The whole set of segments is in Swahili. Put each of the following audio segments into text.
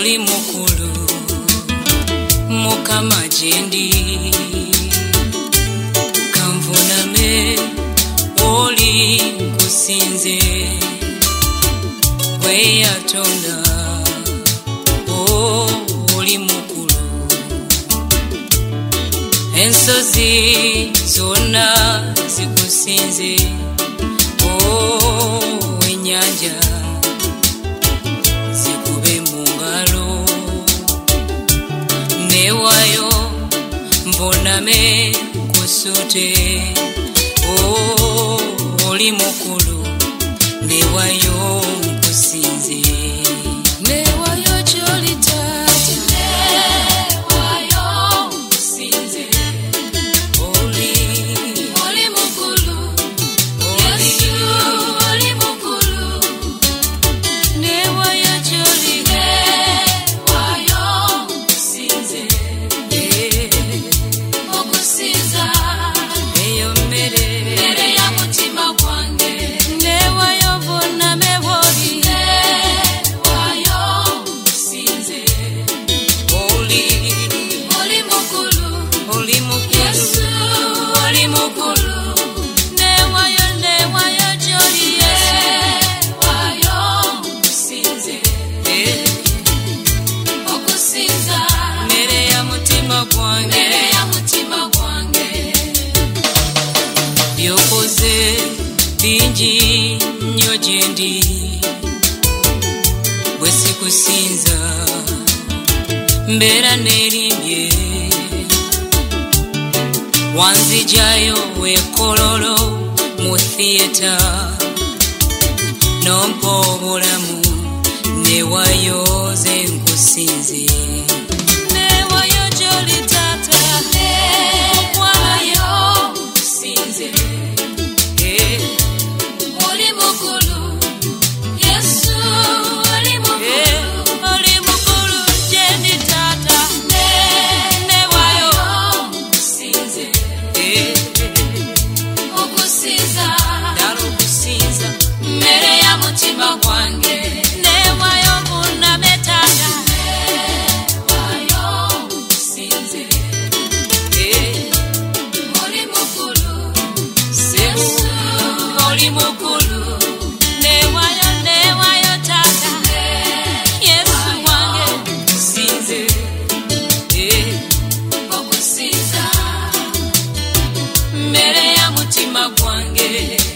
oli mukulu mukama jendi kamvuname oli kusinze gwe yatonda oli mukulu ensozi zonna zikusinze enyanja zikube mu ngalo newayo mboname kusute oli mukulu newayo nkusinze newayo kyolitata newayo nkusinze oli mukulu Yesu oli mukulu newayo kyolite wayo nkusinze okusinza eyo mmere ya mutima gwange newayo boname bwoli wayo nkusinze oli mukulu Yesu oli mukulu newayo kyoli wayo nkusinze okusinza mmere ya mutima gwange byokoze bingi nnyo gyendi bwe sikusinza mbeera n'erimbye wanzijayo wekololo mu theatre nompa obulamu newayo ze nkusinze newayo gy'oli tata wayo nkusinze oli mukulu Yesu oli mukulu gyendi tata newayo nkusinze okusinza ddala okusinza mmere ya mutima gwange newayo buname tata newayo nkusinze oli mukulu Yesu oli mukulu newayo tata Yesu wange nkusinze okusinza mmere ya mutima gwange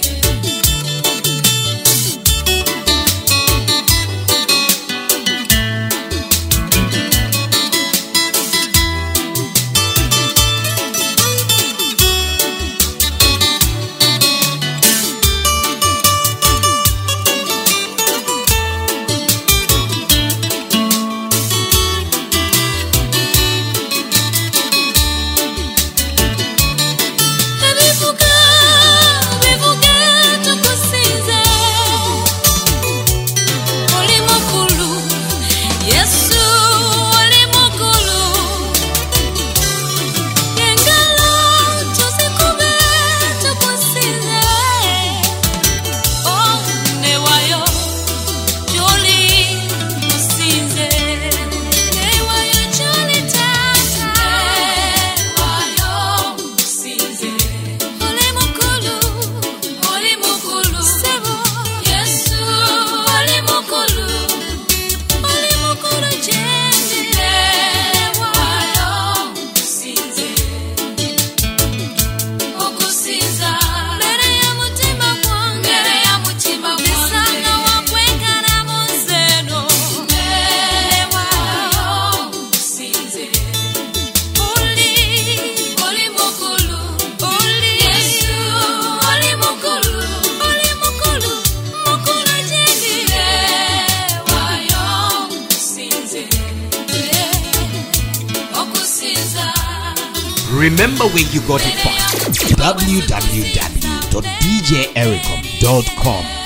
Remember where you got it from. www.djericom.com